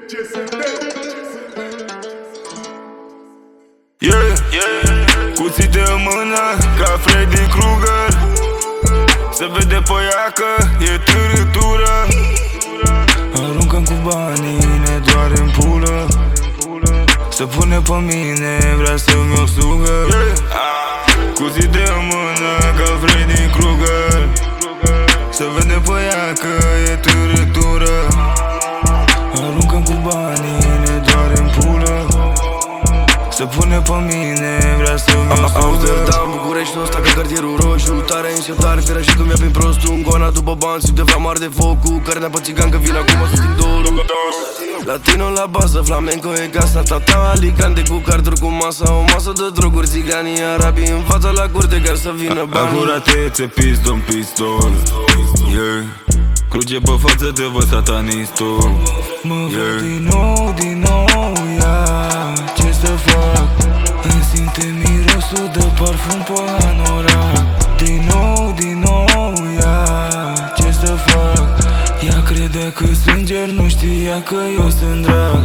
Cuțite în mână ca Freddy Krueger. Se vede pe iacă, e târâtură. Aruncăm cu banii, ne doare-n pulă. Se pune pe mine, vrea să-mi o sugă. Cuțite în mână ca Freddy Krueger. Se vede pe iacă, e târâtură. Aruncăm cu banii, ne doare-n pulă. Se pune pe mine, vrea să-mi o sugă. Amsterdam, București, nu ăsta ca cartierul roșu. Tare înșetare, fira și cum ia prin prostul. În goana după bani, simt de flamar de foc. Cu carnea pe țigan, că vin acum să sting dorul. Latino la bază, flamenco e casa. Tata Alicante cu carduri cu masa. O masă de droguri, țiganii arabii în fața la curte, ca să vină bani. Acuratețe, piston, pistol, yeah. Cruce pe față, te văd satanistul. Mă văd din nou, yeah. Ce să fac? Îmi simte mirosul de parfum pe anorac. Din nou, yeah. Ce să fac? Ea crede că sunt ger, nu știa că eu sunt drag.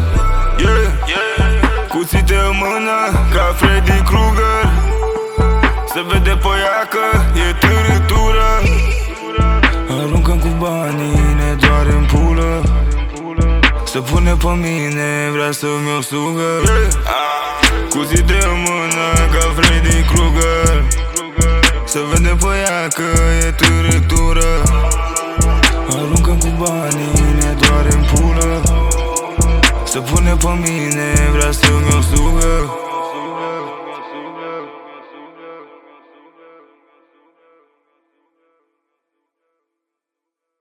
Cuțite în mână ca Freddy Krueger. Se vede pe iacă, e târâtură. Aruncăm cu banii, ne doare-n pulă. Se pune pe mine, vrea să-mi o sugă. Cuțite în mână ca Freddy Krueger. Se vede pe iacă, e târâtură. Aruncăm cu banii, ne doare-n pulă. Se pune pe mine, vrea să-mi o sugă.